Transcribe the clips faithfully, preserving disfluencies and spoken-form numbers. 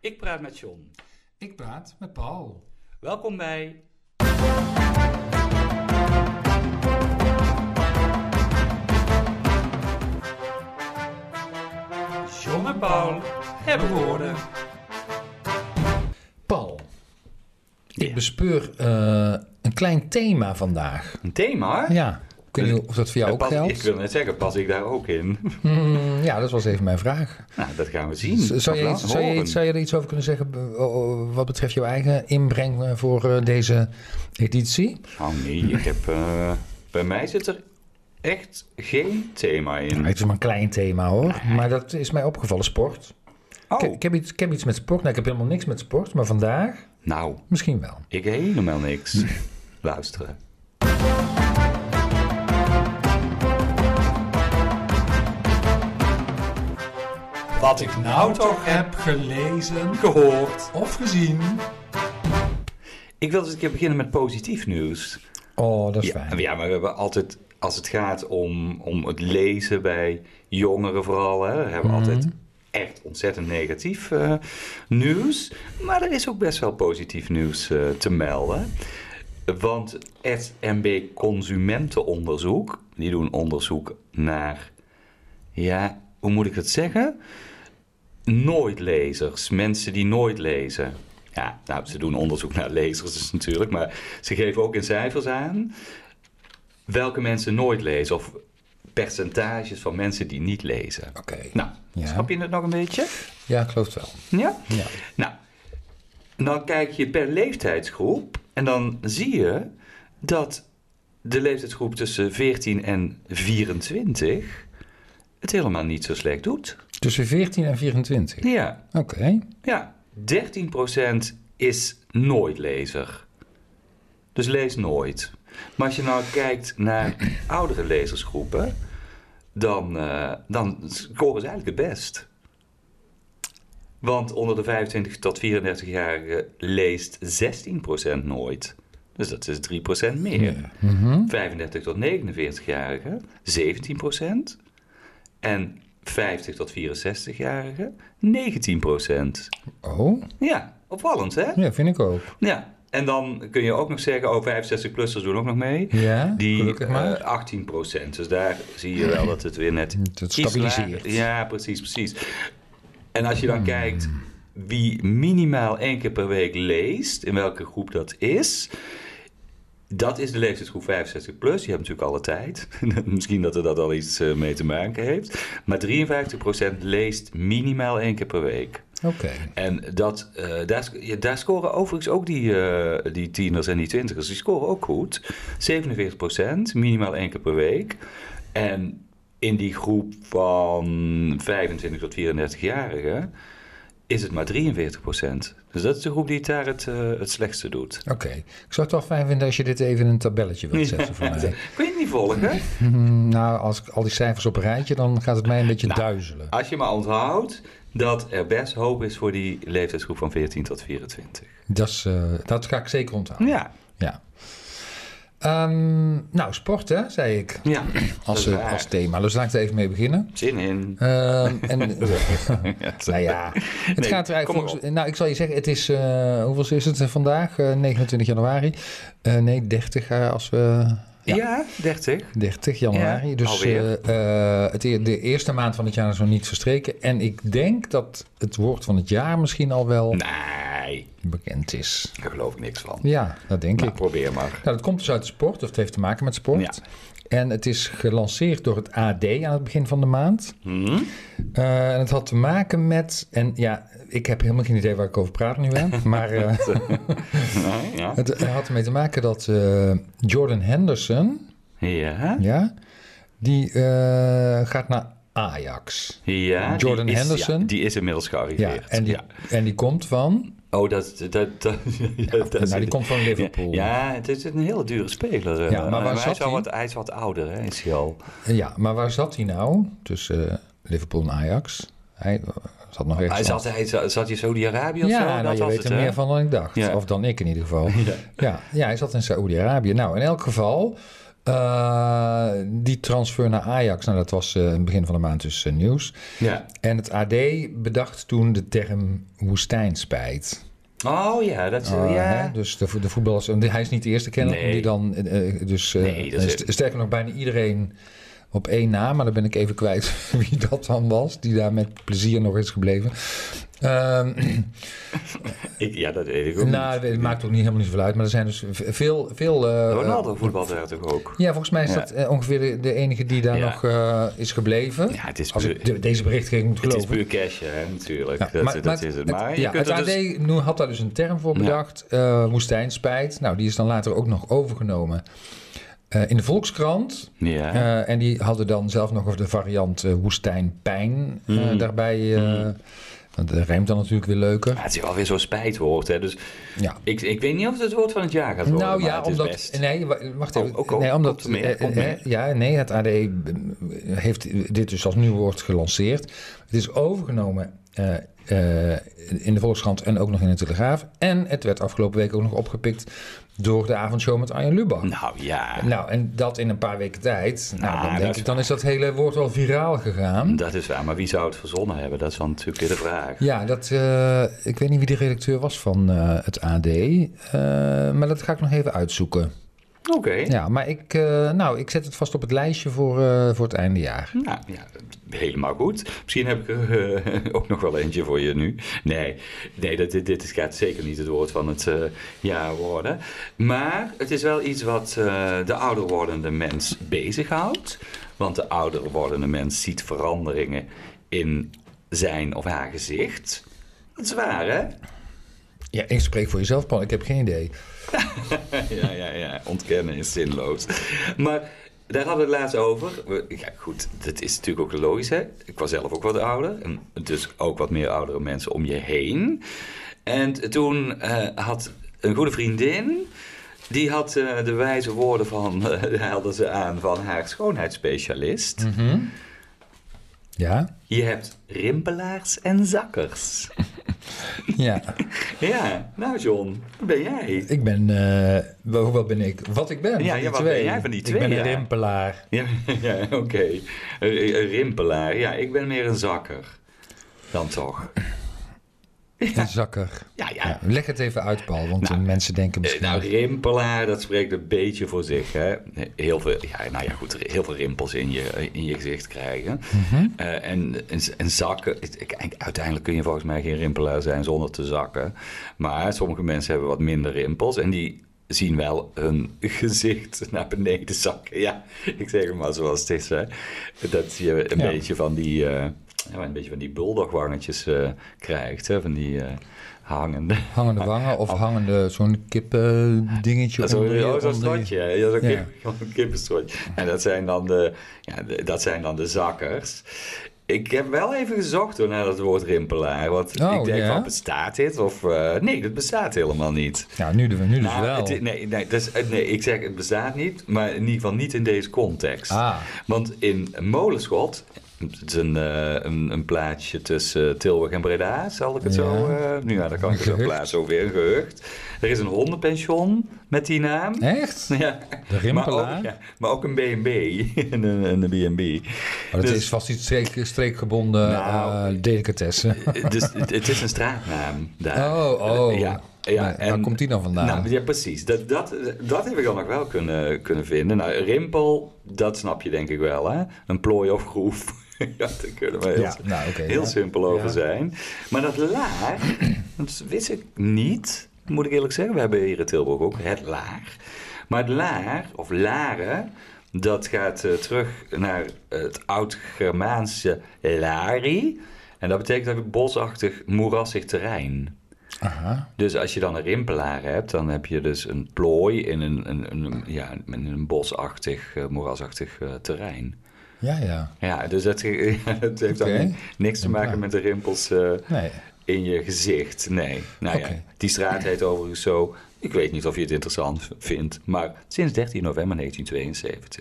Ik praat met John. Ik praat met Paul. Welkom bij... John en Paul hebben woorden. Paul, Ja. ik bespeur uh, een klein thema vandaag. Een thema? Ja, ik weet niet of dat voor jou Ja, ook pas, geldt. Ik wil net zeggen, pas ik daar ook in? Mm, ja, dat was even mijn vraag. Nou, dat gaan we zien. Z- Zou je, Of iets, laten zou, je, horen. iets- zou je er iets over kunnen zeggen uh, wat betreft jouw eigen inbreng uh, voor uh, deze editie? Oh nee, ik heb, uh, bij mij zit er echt geen thema in. Nou, het is maar een klein thema hoor, maar dat is mij opgevallen, sport. Oh, Ik, ik, heb iets, ik heb iets met sport, nou ik heb helemaal niks met sport, maar vandaag nou, misschien wel. ik helemaal niks. Luisteren. Wat ik nou toch heb gelezen, Gehoord. of gezien. Ik wil eens een keer beginnen met positief nieuws. Oh, dat is Ja, fijn. ja, maar we hebben altijd, als het gaat om, om het lezen bij jongeren vooral, hè, hebben we Mhm. altijd echt ontzettend negatief uh, nieuws. Maar er is ook best wel positief nieuws uh, te melden. Want het M B Consumentenonderzoek, die doen onderzoek naar, ja, hoe moet ik het zeggen? Nooitlezers, mensen die nooit lezen. Ja, nou, ze doen onderzoek naar lezers dus natuurlijk, maar ze geven ook in cijfers aan welke mensen nooit lezen of percentages van mensen die niet lezen. Oké. Nou, Ja. snap je het nog een beetje? Ja, ik geloof het wel. Ja? Ja. Nou, dan kijk je per leeftijdsgroep en dan zie je dat de leeftijdsgroep tussen veertien en vierentwintig het helemaal niet zo slecht doet. Tussen veertien en vierentwintig. Ja, Oké. ja. dertien procent is nooit lezer. Dus lees nooit. Maar als je nou kijkt naar oudere lezersgroepen, dan, uh, dan scoren ze eigenlijk het best. Want onder de vijfentwintig tot vierendertig-jarigen leest zestien procent nooit. Dus dat is drie procent meer. Ja. Mhm. vijfendertig tot negenenveertig-jarigen zeventien procent. En vijftig tot vierenzestig-jarigen negentien procent. Oh, Ja, opvallend hè? ja, vind ik ook. Ja. En dan kun je ook nog zeggen, oh, vijfenzestig-plussers doen ook nog mee. Ja, Die gelukkig maar. uh, achttien procent. Dus daar zie je wel dat het weer net Het iets stabiliseert. lager- Ja, precies, precies. En als je dan kijkt wie minimaal één keer per week leest, in welke groep dat is, dat is de leeftijdsgroep vijfenzestig plus. Die hebben natuurlijk alle tijd. Misschien dat er dat al iets uh, mee te maken heeft. Maar drieënvijftig procent leest minimaal één keer per week. Oké. En dat, uh, daar, ja, daar scoren overigens ook die, uh, die tieners en die twintigers. Die scoren ook goed. zevenenveertig procent, minimaal één keer per week. En in die groep van vijfentwintig tot vierendertig-jarigen is het maar drieënveertig procent. Dus dat is de groep die het daar het, uh, het slechtste doet. Oké. Ik zou het wel fijn vinden als je dit even in een tabelletje wilt zetten voor mij. Kun je het niet volgen? Hmm, nou, als ik al die cijfers op een rijtje, dan gaat het mij een beetje Nou, duizelen. Als je maar onthoudt dat er best hoop is voor die leeftijdsgroep van veertien tot vierentwintig. Dat, is, uh, dat ga ik zeker onthouden. Ja, Ja. Um, nou, sport hè, zei ik. ja. Als, dat is uh, waar. als thema. Dus laat ik er even mee beginnen. Zin in. Um, en, nou ja, het Nee, gaat er kom eigenlijk volgens, nou, ik zal je zeggen, het is, uh, hoeveel is het vandaag? Uh, negenentwintig januari. Uh, nee, dertig uh, als we... Ja, Ja. dertig. dertig januari. Ja, dus alweer. uh, uh, het, e- de eerste maand van het jaar is nog niet verstreken. En ik denk dat het woord van het jaar misschien al wel Nee, bekend is. daar geloof ik niks van. Ja, dat denk Nou, ik. probeer maar. Nou, dat komt dus uit de sport, of het heeft te maken met sport. Ja. En het is gelanceerd door het A D aan het begin van de maand. Hm? Uh, en het had te maken met... En ja, ik heb helemaal geen idee waar ik over praat nu. Hè, maar uh, Nee, ja. het, het had ermee te maken dat uh, Jordan Henderson... Ja. Ja, die uh, gaat naar Ajax. Ja, Jordan die is, Henderson. ja, die is inmiddels Ja, gearriveerd. en die, Ja. en die komt van... Oh, dat... dat, dat, ja, dat nou, is- die komt van Liverpool. Ja, ja, het is een hele dure speler. eh. Ja, maar waar hij, zat is al hij? wat, hij is wat ouder, hè, is hij al. Ja, maar waar zat hij nou? Tussen uh, Liverpool en Ajax. Hij uh, zat nog ergens Hij anders. zat, hij zat, zat in Saudi-Arabië of zo? Ja, nou, Dat je was weet het, er hè? meer van dan ik dacht. Ja. Of dan ik in ieder geval. Ja. Ja, ja hij zat in Saoedi-Arabië. Nou, in elk geval... Uh, die transfer naar Ajax, nou dat was uh, in het begin van de maand dus uh, nieuws. Ja. En het A D bedacht toen de term woestijnspijt. Oh ja, dat is... Uh, ja. Hè, dus de, de voetballers... Hij is niet de eerste kenner nee. die dan... Uh, dus, uh, nee, dat is... st- sterker nog, bijna iedereen op één na, maar dan ben ik even kwijt wie dat dan was, die daar met plezier nog is gebleven. Um, ik, ja, dat weet ik ook nou, niet. Het maakt ook niet helemaal niet zoveel uit, maar er zijn dus veel... veel uh, Ronaldo voetbalt daar toch ook? Ja, volgens mij is ja. dat uh, ongeveer de, de enige die daar ja. nog uh, is gebleven. Ja, het is Als puur, ik de, deze berichtgeving moet geloven. Het is puur cash, hè, natuurlijk. Ja, dat, maar, dat maar, is het. Maar het, je ja, kunt het er A D dus... had daar dus een term voor bedacht. Ja. Uh, woestijnspijt. Nou, die is dan later ook nog overgenomen uh, in de Volkskrant. Ja. Uh, en die hadden dan zelf nog de variant uh, woestijnpijn uh, mm. daarbij... Uh, mm. Dat rijmt dan natuurlijk weer leuker. Ja, het is wel weer zo'n spijtwoord, hè. Dus ja. ik, ik weet niet of het het woord van het jaar gaat worden. Nou ja, het omdat... best... Nee, wacht even. Oh, ook, ook, nee, omdat... Komt meer, komt meer. Ja, nee, het A D heeft dit dus als nieuw woord gelanceerd. Het is overgenomen uh, uh, in de Volkskrant en ook nog in de Telegraaf. En het werd afgelopen week ook nog opgepikt door de avondshow met Arjen Lubach. Nou ja. Nou, en dat in een paar weken tijd. Nou, Ah, dan denk ik, dan is dat hele woord wel viraal gegaan. Dat is waar, maar wie zou het verzonnen hebben? Dat is dan natuurlijk weer de vraag. Ja, dat, uh, ik weet niet wie de redacteur was van uh, het A D. Uh, maar dat ga ik nog even uitzoeken. Oké. Okay. Ja, maar ik, uh, nou, ik zet het vast op het lijstje voor, uh, voor het eindejaar. Nou, ja, helemaal goed. Misschien heb ik er uh, ook nog wel eentje voor je nu. Nee, nee dat, dit, dit gaat zeker niet het woord van het uh, jaar worden. Maar het is wel iets wat uh, de ouder wordende mens bezighoudt. Want de ouder wordende mens ziet veranderingen in zijn of haar gezicht. Dat is waar, hè? Ja, ik spreek voor jezelf, Paul. Ik heb geen idee. ja, ja, ja. Ontkennen is zinloos. Maar daar hadden we het laatst over. Ja, goed, dat is natuurlijk ook logisch, hè. Ik was zelf ook wat ouder. En dus ook wat meer oudere mensen om je heen. En toen uh, had een goede vriendin... Die had uh, de wijze woorden van... Uh, haalde ze aan van haar schoonheidsspecialist. Mm-hmm. Ja? Je hebt rimpelaars en zakkers. Ja. Ja, nou John, wat ben jij? Ik ben, uh, wat ben ik? Wat ik ben? Ja, ja wat twee. ben jij van die twee? Ik ben een ja. rimpelaar. Ja, ja oké. Okay. Een, een rimpelaar. Ja, ik ben meer een zakker. Dan toch. Ja. Een zakker. Ja, ja. Ja, leg het even uit, Paul, want nou, mensen denken misschien... Nou, rimpelaar, dat spreekt een beetje voor zich, hè. Heel veel, ja, nou ja, goed, heel veel rimpels in je, in je gezicht krijgen. Mm-hmm. Uh, en, en, en zakken, uiteindelijk kun je volgens mij geen rimpelaar zijn zonder te zakken. Maar sommige mensen hebben wat minder rimpels en die zien wel hun gezicht naar beneden zakken. Ja, ik zeg het maar zoals het is, hè. Dat je een ja. beetje van die... Uh, Ja, een beetje van die buldogwangetjes uh, krijgt, hè? Van die uh, hangende... Hangende wangen of hangende zo'n kippen dingetje. Ja, zo, onder oh, zo'n strotje, ja, zo'n ja. kip, kippenstrotje. En dat zijn dan de, ja, de, dat zijn dan de zakkers. Ik heb wel even gezocht hoor, naar dat woord rimpelaar. Want oh, ik denk ja? van, bestaat dit? Of uh, nee, dat bestaat helemaal niet. Ja, nu, nu dus nou, wel. Het, nee, nee, dus, nee, ik zeg het bestaat niet, maar in ieder geval niet in deze context. Ah. Want in Molenschot... Het is een, uh, een, een plaatsje tussen Tilburg en Breda, zal ik het ja. zo... Uh, nu ja, dan kan ik het zo plaatsen, ook weer een gehucht. Er is een hondenpension met die naam. Echt? Ja. De rimpelaar? Maar ook, ja, maar ook een B en B, een, een B en B. Maar dat dus, is vast iets streek, streekgebonden nou, uh, delicatesse. Dus het, het is een straatnaam daar. Oh, oh. Uh, ja. Ja, maar, en, waar komt die dan vandaan? Nou, ja, precies. Dat, dat, dat heb ik dan nog wel kunnen, kunnen vinden. Nou, rimpel, dat snap je denk ik wel, hè? Een plooi of groef. Ja, daar kunnen we heel, ja, nou, okay, heel ja. simpel over ja. zijn. Maar dat laar, dat wist ik niet, moet ik eerlijk zeggen. We hebben hier in Tilburg ook het laar. Maar het laar, of laren, dat gaat uh, terug naar het oud-Germaanse lari. En dat betekent eigenlijk bosachtig, moerassig terrein. Aha. Dus als je dan een rimpelaar hebt, dan heb je dus een plooi in een, een, een, ja, in een bosachtig, uh, moerasachtig uh, terrein. Ja, ja. Ja, dus dat, het heeft okay. dan niks te maken met de rimpels uh, nee. in je gezicht. Nee. Nou okay. ja, die straat heet overigens zo. Ik weet niet of je het interessant vindt, maar sinds dertien november negentien tweeënzeventig.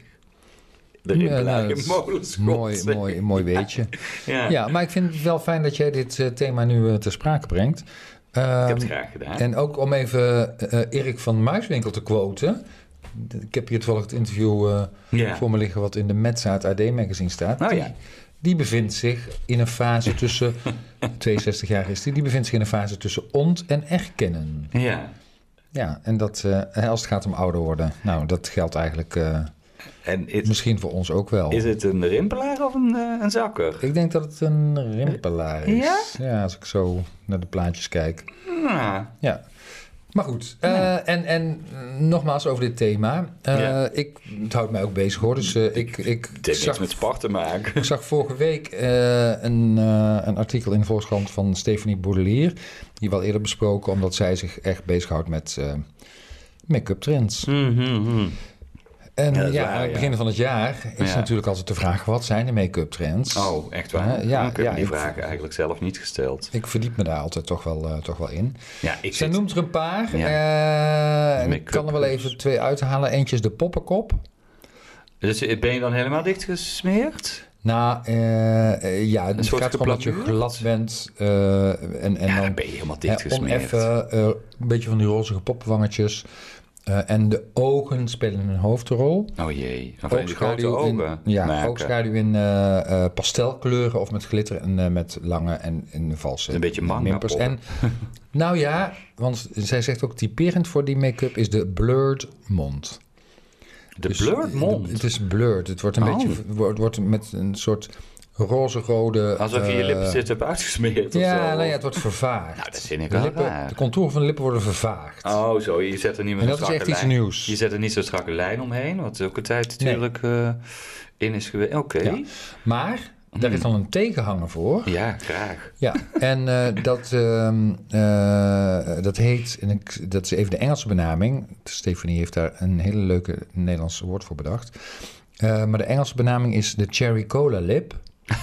De rimpelaar ja, nou, in Molenschot. Mooi, mooi, mooi weetje. Ja. Ja. ja, maar ik vind het wel fijn dat jij dit uh, thema nu uh, ter sprake brengt. Um, ik heb het graag gedaan. En ook om even uh, Erik van Muiswinkel te quoten. ik heb hier toevallig het interview uh, ja. voor me liggen wat in de Metza, het A D-magazine staat. Oh, die, ja. die bevindt zich in een fase tussen, tweeënzestig jaar is die, die bevindt zich in een fase tussen ont- en erkennen. Ja. Ja, en dat uh, als het gaat om ouder worden, nou, dat geldt eigenlijk uh, en it, misschien voor ons ook wel. Is het een rimpelaar of een, uh, een zakker? Ik denk dat het een rimpelaar is. Ja? Ja, als ik zo naar de plaatjes kijk. Ja. Ja. Maar goed, uh, ja. en, en nogmaals over dit thema. Uh, ja. ik, het houdt mij ook bezig hoor. Dus, uh, ik, ik het heeft niks met sport te maken. Ik zag vorige week uh, een, uh, een artikel in de Volkskrant van Stephanie Bourdelier. Die we al eerder besproken, omdat zij zich echt bezighoudt met uh, make-up trends. Mm-hmm. En ja, ja, waar, aan het begin ja. van het jaar is ja. natuurlijk altijd de vraag, wat zijn de make-up trends? Oh, echt waar? Uh, ja, ik heb ja, die ik, vraag eigenlijk zelf niet gesteld. Ik verdiep me daar altijd toch wel, uh, toch wel in. Ja, ik Zij zit... noemt er een paar. Ja. Uh, en ik kan er wel even twee uithalen. Eentje is de poppenkop. Dus ben je dan helemaal dichtgesmeerd? Nou, uh, uh, ja, het gaat gewoon dat je glad bent. Uh, en, en ja, dan, dan ben je helemaal dichtgesmeerd. Uh, oneffen, uh, een beetje van die rozige popwangetjes. Uh, en de ogen spelen een hoofdrol. Oh jee, of in de grote ogen. In, ja, oogschaduw in uh, uh, pastelkleuren of met glitter en uh, met lange en, en valse een beetje wimpers. En, nou ja, want zij zegt ook typerend voor die make-up is de blurred mond. De dus, blurred mond? Het is blurred. Het wordt een oh. beetje wordt, wordt met een soort roze-rode... Alsof je uh, je lipstift hebt uitgesmeerd ja, of zo. Nou ja, het wordt vervaagd. Nou, dat vind ik de wel lippen, raar. De contouren van de lippen worden vervaagd. Oh, zo. Je zet er niet meer en een dat is echt lijn. iets nieuws. Je zet er niet zo'n strakke lijn omheen, wat ook een tijd natuurlijk nee. uh, in is geweest. Oké. Okay. Ja. Maar... Daar is dan een tegenhanger voor. Ja, graag. Ja, en uh, dat, uh, uh, dat heet, en ik, dat is even de Engelse benaming. Stephanie heeft daar een hele leuke Nederlandse woord voor bedacht. Uh, maar de Engelse benaming is de Cherry Cola Lip.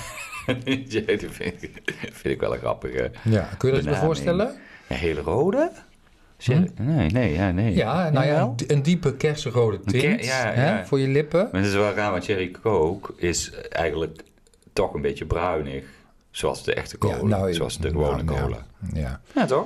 Ja, dat vind ik, vind ik wel een grappige Ja, kun je dat je voorstellen? Een hele rode? Hm? Nee, nee, ja, nee. Ja, nou ja, een diepe kersenrode tint ke- ja, hè, ja. voor je lippen. Maar dat is wel raar, want Cherry Coke is eigenlijk... toch een beetje bruinig. Zoals de echte cola. Ja, nou, zoals de gewone nou, cola. Ja, ja. ja toch?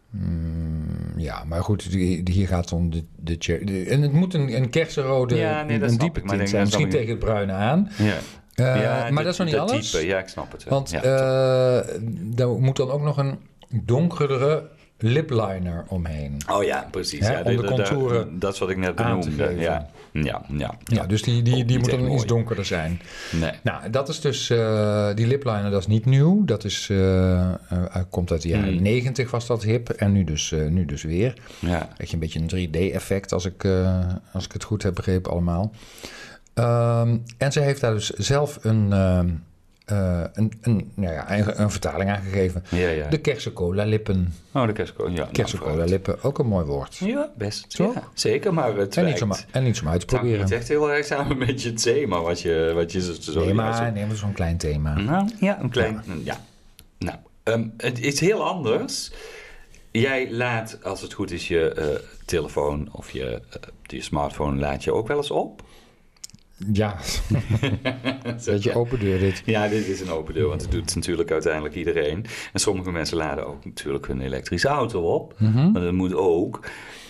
Mm, ja, maar goed, die, die hier gaat het om de, de cherry. En het moet een, een kersenrode, ja, nee, een diepe tint zijn. Misschien tegen het bruine aan. Ja. Uh, ja, maar de, dat is nog niet de alles. Type, ja, ik snap het wel. Want ja, uh, er moet dan ook nog een donkerdere lipliner omheen. Oh ja, precies. Hè, ja, om de contouren daar, dat is wat ik net benoemde. Ja. Ja, ja, ja, dus die, die, die moet dan iets donkerder zijn. Nee. Nou, dat is dus... Uh, die lipliner, dat is niet nieuw. Dat is, uh, uh, komt uit de jaren mm. negentig was dat hip. En nu dus, uh, nu dus weer. Ja. Echt een beetje een drie D-effect, als ik, uh, als ik het goed heb begrepen allemaal. Um, en ze heeft daar dus zelf een... Uh, Uh, een, een, nou ja, een, een vertaling aangegeven. Ja, ja. De kersencola-lippen. Oh, de kersencola, ja. Kersencola-lippen, ook een mooi woord. Ja, best. Ja, zeker, maar het en niet, om, en niet om uit te proberen. Het is echt heel erg samen met je thema, wat je, wat je zo... Nee, maar zo... nee, maar zo'n klein thema. Nou, ja, een klein... Ja. ja. Nou, um, het is heel anders. Jij laat, als het goed is, je uh, telefoon of je, uh, je smartphone laat je ook wel eens op. Ja, dat je open deur dit. Ja, dit is een open deur, want het doet natuurlijk uiteindelijk iedereen. En sommige mensen laden ook natuurlijk hun elektrische auto op. Mm-hmm. Maar dat moet ook.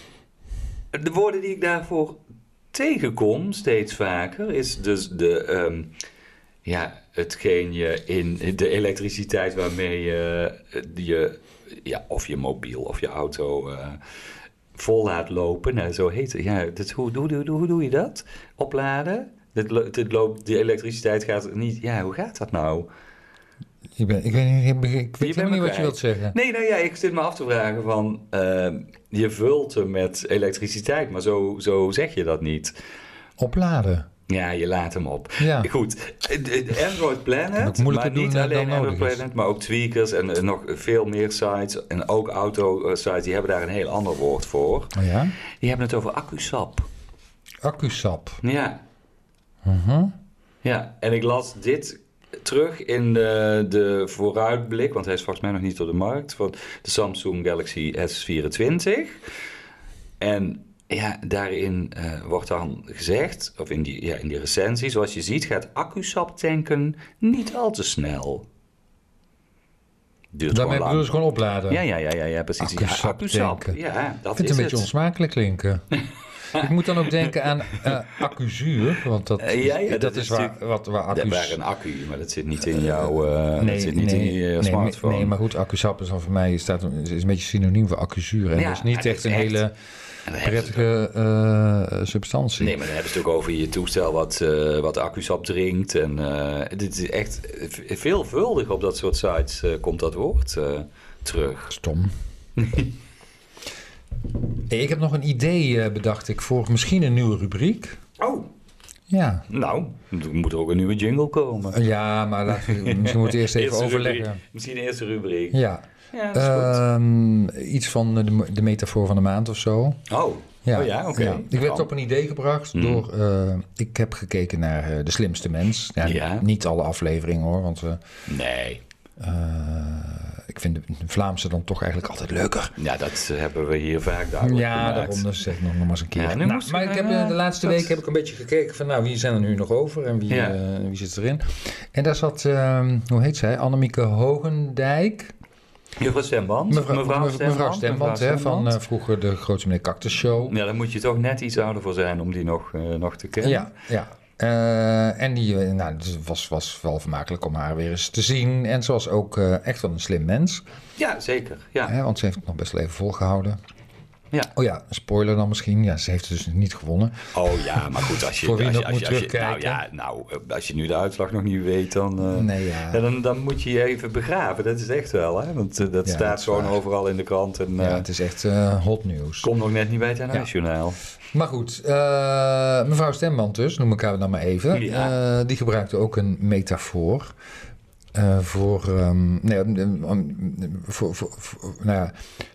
De woorden die ik daarvoor tegenkom, steeds vaker, is dus de... Um, ja, hetgeen je in de elektriciteit waarmee je, je ja, of je mobiel of je auto... Uh, vol laat lopen. Nou, zo heet het. Ja, dat, hoe, hoe, hoe, hoe doe je dat? Opladen? Dit, dit loopt, die elektriciteit gaat niet... Ja, hoe gaat dat nou? Ik, ben, ik weet niet, ik, ik weet niet wat je wilt zeggen. Nee, nou ja, ik zit me af te vragen van... Uh, je vult hem met elektriciteit, maar zo, zo zeg je dat niet. Opladen? Ja, je laat hem op. Ja. Goed, Android Planet, maar niet alleen Android Planet, maar ook Tweakers en uh, nog veel meer sites. En ook auto-sites, die hebben daar een heel ander woord voor. Oh ja? Die hebben het over accusap. Accusap? Ja. Uh-huh. Ja, en ik las dit terug in de, de vooruitblik, want hij is volgens mij nog niet op de markt, van de Samsung Galaxy S vierentwintig. En... Ja, daarin uh, wordt dan gezegd, of in die, ja, in die recensie, zoals je ziet, gaat accusap tanken niet al te snel. Duurt Daarmee bedoel je gewoon opladen? Ja, ja, ja, ja, ja precies. Accusap, ja, accusap tanken. Ja, dat ik vind het is een beetje het. onsmakelijk klinken. Ik moet dan ook denken aan uh, accuzuur, want dat, Uh, ja, ja, dat, dat is is waar, natuurlijk- wat, waar Ja, accu's... waar een accu, maar dat zit niet in jouw uh, dat zit niet nee, in je nee, smartphone. Nee, maar goed, accusap is dan voor mij staat, een- is een beetje synoniem voor accuzuur. En Ja, dat is niet het echt is een echt- hele En dan hebben ze prettige uh, substantie. Nee, maar dan hebben ze het ook over je toestel wat, uh, wat de accusap drinkt. En uh, dit is echt v- veelvuldig op dat soort sites uh, komt dat woord uh, terug. Stom. Hey, ik heb nog een idee, uh, bedacht ik, voor misschien een nieuwe rubriek. Oh, Ja. nou, er moet ook een nieuwe jingle komen. Ja, maar laten we, misschien moeten we eerst even Eerste overleggen. rubriek. Misschien de eerste rubriek. Ja. Ja, dat is goed. Um, iets van de, de metafoor van de maand of zo. Oh, Ja, oh ja, oké. ja. Ik werd op een idee gebracht Mm. door... Uh, ik heb gekeken naar uh, De Slimste Mens. Ja, Ja. Niet alle afleveringen hoor, want... Uh, Nee. uh, ik vind de Vlaamse dan toch eigenlijk altijd leuker. Ja, dat hebben we hier vaak duidelijk Ja, gemaakt. daarom dus zeg ik nog, nog maar eens een keer. Ja, nu Nou, moest maar ik, ik heb, uh, uh, de laatste dat- week heb ik een beetje gekeken van... nou, wie zijn er nu nog over en wie, Ja. uh, wie zit erin? En daar zat, uh, hoe heet zij? Annemieke Hogendijk. Juffrouw Stemband. Mevrouw, mevrouw, mevrouw Stemband, hè, van Stemband. uh, vroeger de Grootste Meneer Cactus Show. Ja, daar moet je toch net iets ouder voor zijn om die nog, uh, nog te kennen. Ja, ja. Uh, en die uh, nou, het was, was wel vermakelijk om haar weer eens te zien. En ze was ook uh, echt wel een slim mens. Ja, zeker. Ja. Hè, want ze heeft het nog best wel even volgehouden. Ja. Oh ja, een spoiler dan misschien. Ja, ze heeft dus niet gewonnen. Oh ja, maar goed, als je... Voor wie als je, nog als moet je, als je- terugkijken. Nou ja, nou, eh, als je nu de uitslag nog niet weet, dan, uh, Nee, ja. ja, dan, dan moet je je even begraven. Dat is echt wel, hè. Want uh, dat Ja, staat dat is gewoon waar. overal in de krant. En, uh, Ja, het is echt uh, hot nieuws. komt nog net niet bij het N S-journaal. Maar goed, uh, mevrouw Stemband dus, noem ik haar dan maar even. Ja. Uh, die gebruikte ook een metafoor. Uh, voor, um, nee, um, voor, voor, voor, nou ja,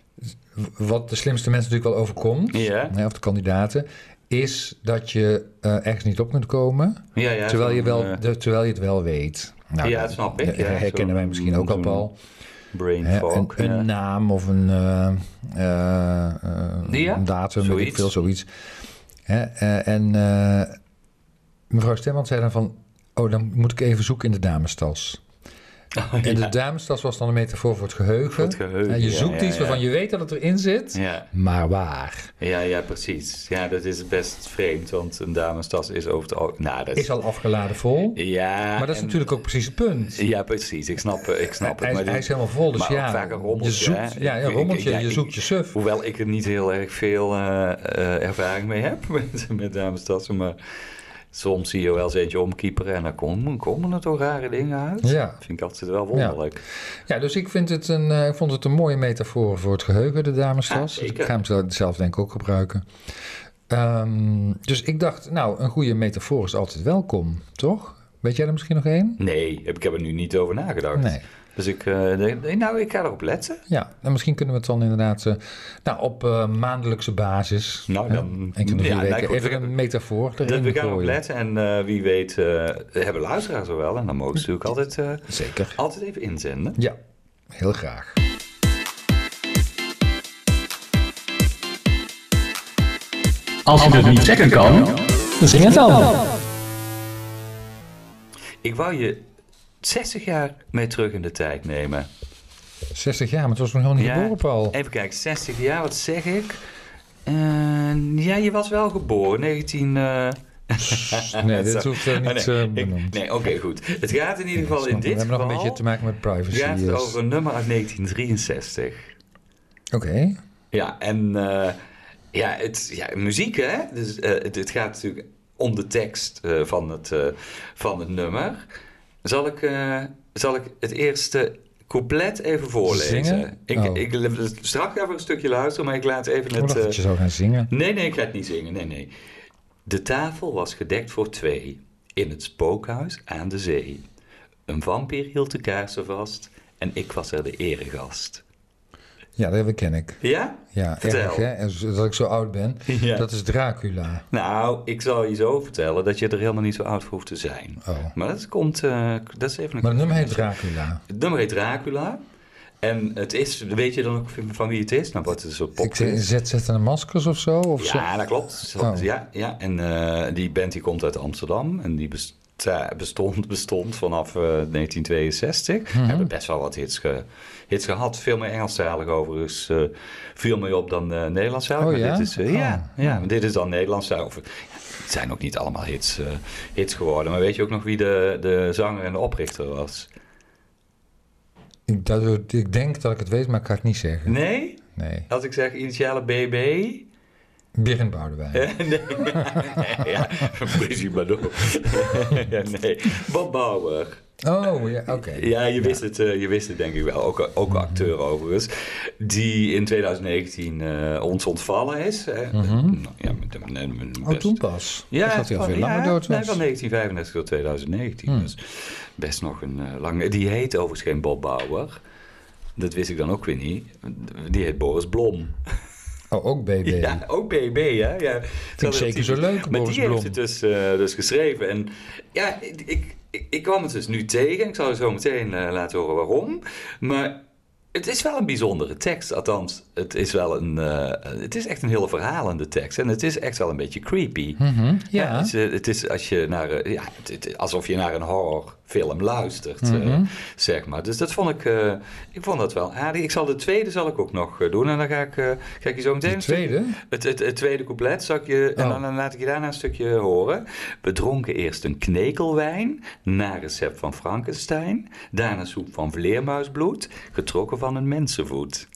wat de slimste mensen natuurlijk wel overkomt, Ja. hè, of de kandidaten, is dat je uh, ergens niet op kunt komen, Ja, ja, terwijl, je wel, uh, de, terwijl je het wel weet. Nou, ja, dat snap ik. Dat Ja, herkennen zo'n- wij misschien ook al, zo'n Paul. brain Hè, fog. een, ja. een naam of een, uh, uh, uh, Ja, een datum, weet ik zoiets. veel, zoiets. Hè, uh, en uh, mevrouw Stemband zei dan van, oh, dan moet ik even zoeken in de damestas. Oh, En ja. de damestas was dan een metafoor voor het geheugen. Voor het geheugen, En je ja, zoekt ja, iets ja. waarvan je weet dat het erin zit, Ja. maar waar? Ja, ja, precies. Ja, dat is best vreemd, want een damestas is over het al... Nou, dat Is al afgeladen vol, Ja. maar dat is en- natuurlijk ook precies het punt. Ja, precies. Ik snap, ik snap het. hij, maar is, dit- hij is helemaal vol, dus maar ook ja, vaak een je rommeltje, zoekt, hè? ja, een Ik- rommeltje, ik- ja, je ik- zoekt je suf. Hoewel ik er niet heel erg veel uh, uh, ervaring mee heb met, met damestassen, maar soms zie je wel eens eentje omkieperen en dan komen, komen er toch rare dingen uit. Ja. Dat vind ik altijd wel wonderlijk. Ja, dus ik, vind het een, uh, ik vond het een mooie metafoor voor het geheugen, de damestas. Ja, Dus zeker. ik ga hem zelf, zelf denk ik ook gebruiken. Um, dus ik dacht, nou, een goede metafoor is altijd welkom, toch? Weet jij er misschien nog één? Nee, ik heb er nu niet over nagedacht. Nee. Dus ik, uh, denk, nou, ik ga erop letten. Ja, en misschien kunnen we het dan inderdaad uh, nou, op uh, maandelijkse basis, Nou, dan... uh, enkele drie ja, weken, nou, goed, even een metafoor dat erin we gaan erop gooien. letten en uh, wie weet uh, hebben luisteraars er wel. En dan mogen ze natuurlijk altijd, uh, Zeker. altijd even inzenden. Ja, heel graag. Als je het niet zeggen kan, dan zing het dan. Ik wou je zestig jaar mee terug in de tijd nemen. zestig jaar, maar het was nog helemaal niet Ja. geboren, Paul. Even kijken, zestig jaar, wat zeg ik? Uh, ja, je was wel geboren, negentien... Uh... Nee, dit hoeft uh, niet oh, nee, uh, ik, benoemd. nee, oké, okay, goed. Het gaat in ieder geval Nee, in snap dit we hebben geval... nog een beetje te maken met privacy. gaat het dus. over een nummer uit negentien drieënzestig. Oké. Okay. Ja, en uh, ja, het, ja, muziek, hè? Dus, uh, het, het gaat natuurlijk om de tekst uh, van, het, uh, van het nummer. Zal ik, uh, zal ik het eerste couplet even voorlezen? Zingen? Ik, Oh. ik, ik straks even een stukje luisteren, maar ik laat even Ik het... dacht Uh, dat je zou gaan zingen. Nee, nee, ik ga het niet zingen, nee, nee. De tafel was gedekt voor twee, in het spookhuis aan de zee. Een vampier hield de kaarsen vast en ik was er de eregast. Ja, dat ken ik. Ja? Ja, Vertel. erg hè, en zo- dat ik zo oud ben. Ja. Dat is Dracula. Nou, ik zal je zo vertellen dat je er helemaal niet zo oud voor hoeft te zijn. Oh. Maar dat komt, uh, dat is even een... Maar het nummer heet Dracula. Het nummer heet Dracula. En het is, weet je dan ook van wie het is? Nou, wat is een soort Ik zeg, popquiz. zet zetten de maskers of zo? Of zo? Ja, dat klopt. Oh. Ja, ja. En uh, die band die komt uit Amsterdam en die best- uh, bestond, bestond vanaf uh, negentien tweeënzestig. Mm-hmm. We hebben best wel wat hits, ge, hits gehad. Veel meer Engelstalig overigens. Uh, veel meer op dan uh, Nederlandstalig. Oh, maar ja? dit is, uh, oh. ja, ja, dit is dan Nederlandstalig. Ja, het zijn ook niet allemaal hits, uh, hits geworden. Maar weet je ook nog wie de, de zanger en de oprichter was? Ik, dat, ik denk dat ik het weet, maar ik kan het niet zeggen. Nee? Nee. Als ik zeg initiale B B... Berend Boudewijn. nee, nee, ja, Brigitte Bardot. ja, nee, Bob Bauer. Oh, ja, oké. Okay. Ja, je wist, ja. Het, uh, je wist het denk ik wel. Ook, ook een acteur overigens. Die in twintig negentien uh, ons ontvallen is. Uh, Mm-hmm. uh, ja, met, met, met, met oh, toen pas? Ja, dus dat hij al van, veel langer ja, dood was. Nee, van negentien vijfendertig tot twintig negentien. Hmm. Dus best nog een uh, lange... Die heet overigens geen Bob Bauer. Dat wist ik dan ook weer niet. Die heet Boris Blom. Oh, ook B B. Ja, ook B B, hè. Ja, vind ik zeker zo leuk, maar Boris die Blom. heeft het dus, uh, dus geschreven. En ja, ik, ik, ik kwam het dus nu tegen. Ik zal je zo meteen uh, laten horen waarom. Maar het is wel een bijzondere tekst. Althans, het is wel een... Uh, het is echt een hele verhalende tekst. En het is echt wel een beetje creepy. Mm-hmm, ja. ja het, is, het is als je naar... Uh, ja, het, het, alsof je naar een horrorfilm luistert, mm-hmm. uh, zeg maar. Dus dat vond ik... Uh, ik vond dat wel aardig. Ik zal de tweede zal ik ook nog uh, doen. En dan ga ik, uh, ga ik je zo meteen... De tweede? Het, het, het tweede couplet zal ik je... En oh. dan, dan laat ik je daarna een stukje horen. We dronken eerst een knekelwijn. Na recept van Frankenstein. Daarna soep van vleermuisbloed. Getrokken van een mensenvoet.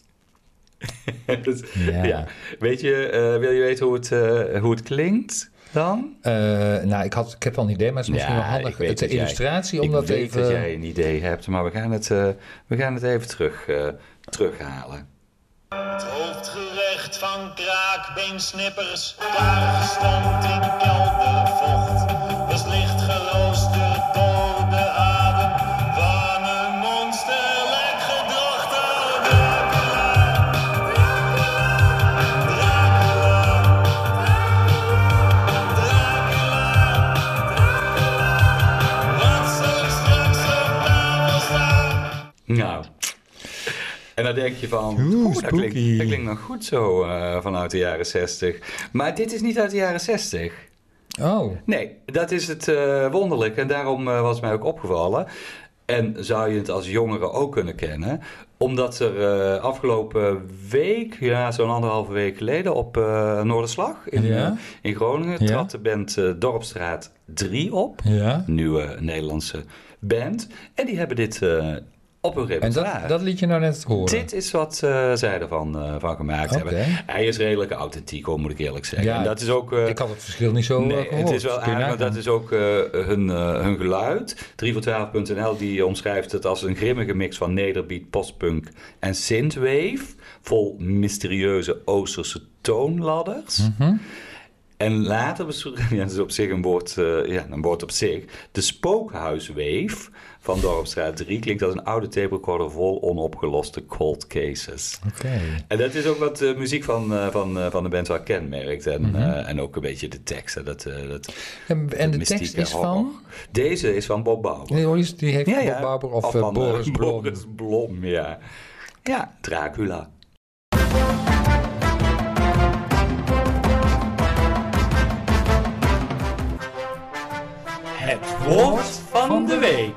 dus, ja. ja. Weet je, uh, wil je weten hoe het, uh, hoe het klinkt dan? Uh, nou, ik, had, ik heb wel een idee, maar het is misschien ja, wel handig. Het de illustratie, jij, om dat weet even... dat jij een idee hebt, maar we gaan het, uh, we gaan het even terug, uh, terughalen. Het hoofdgerecht van kraakbeensnippers, klaargestoomd in keldervocht. Was licht geroosterd door de adem van een monsterlijk gedrochte Dracula. Dracula, Dracula, Dracula. Wat zal ik straks op tafel staan? Nou... En dan denk je van, Oeh, oeh, dat, klinkt, dat klinkt nog goed zo uh, vanuit de jaren zestig. Maar dit is niet uit de jaren zestig. Oh. Nee, dat is het uh, wonderlijk. En daarom uh, was mij ook opgevallen. En zou je het als jongere ook kunnen kennen. Omdat er uh, afgelopen week, ja, zo'n anderhalve week geleden... op uh, Noorderslag in, ja. uh, in Groningen... Ja. trad de band uh, Dorpstraat drie op. Ja. Nieuwe Nederlandse band. En die hebben dit... Uh, op hun repertoire. En dat, dat liet je nou net horen? Dit is wat uh, zij ervan uh, van gemaakt okay. hebben. Hij is redelijk authentiek, hoor, moet ik eerlijk zeggen. Ja, en dat is ook, uh, ik had het verschil niet zo nee, uh, gehoord. het is wel aardig, maar dat is ook uh, hun, uh, hun geluid. drie voor twaalf punt n l die omschrijft het als een grimmige mix van nederbeat, postpunk en synthwave. Vol mysterieuze Oosterse toonladders. Mm-hmm. En later beschreef, ja, dat is op zich een woord, uh, ja, een woord op zich. De spookhuisweef van Dorpstraat drie klinkt als een oude tape recorder vol onopgeloste cold cases. Okay. En dat is ook wat de muziek van, uh, van, uh, van de band wel kenmerkt. En, mm-hmm. uh, en ook een beetje de teksten. Dat, uh, dat, en en de tekst is horror. Van? Deze is van Bob Bauer. Nee, die heeft ja, ja. Bob Bauer of, of uh, van Boris uh, Blom. Boris Blom, ja. Ja, Dracula. Het woord van de week.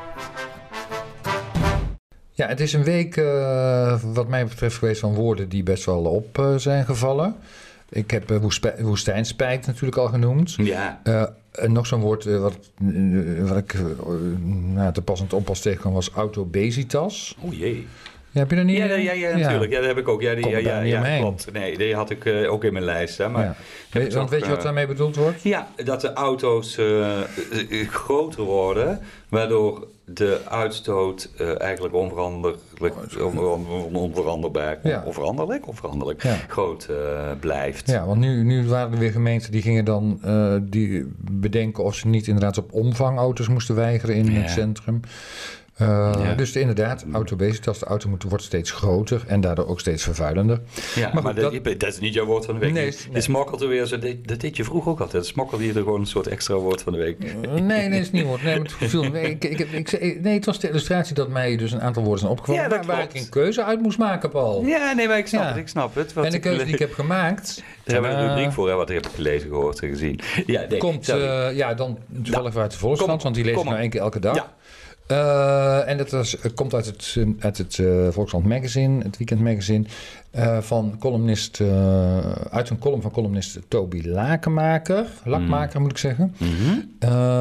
Ja, het is een week uh, wat mij betreft geweest van woorden die best wel op uh, zijn gevallen. Ik heb uh, woestij, woestijnspijt natuurlijk al genoemd. Ja. Uh, en nog zo'n woord uh, wat, uh, wat ik uh, nou, te pas en te onpas tegenkwam was autobesitas. O jee. Ja, heb je dat niet? Ja, ja, ja, ja, natuurlijk. Ja, dat heb ik ook. Ja, die, ja, ja, ja, ja klopt. Nee, die had ik uh, ook in mijn lijst. Hè, maar ja. weet, want ook, weet je wat daarmee bedoeld wordt? Ja, dat de auto's uh, groter worden, waardoor de uitstoot uh, eigenlijk onveranderlijk, on, on, on, onveranderbaar, ja. onveranderlijk, onveranderlijk ja. groot uh, blijft. Ja, want nu, nu waren er weer gemeenten die gingen dan uh, die bedenken of ze niet inderdaad op omvang auto's moesten weigeren in ja. het centrum. Uh, Ja. Dus de, inderdaad, autoobesitas, de auto moet, wordt steeds groter en daardoor ook steeds vervuilender. Ja, maar, Maar maar goed, dat, dat- dat is niet jouw woord van de week. Nee, je nee. je smokkelt er weer zo. Dat, dat deed je vroeger ook altijd. Smokkelde je er gewoon een soort extra woord van de week. Uh, nee, nee, dat is niet woord. Nee, maar het, viel, nee, ik, ik, ik, ik, nee, het was de illustratie dat mij dus een aantal woorden zijn opgevallen Ja, dat waar, waar klopt. ik een keuze uit moest maken, Paul. Ja, nee, maar ik snap Ja. het. Ik snap het. Wat En de keuze die ik heb gemaakt... Daar hebben we een uh, rubriek voor, hè, wat ik heb gelezen, gehoord en gezien. Ja, nee, komt sorry. uh, ja, dan toevallig uit de Volkskrant, kom- want die lees ik kom nou op. één keer elke dag. Ja. Uh, en dat was, het komt uit het, uh, uit het uh, Volkskrant Magazine, het Weekend Magazine, uh, van columnist, uh, uit een column van columnist Toby Lakenmaker, Lakmaker Mm. moet ik zeggen. Mhm.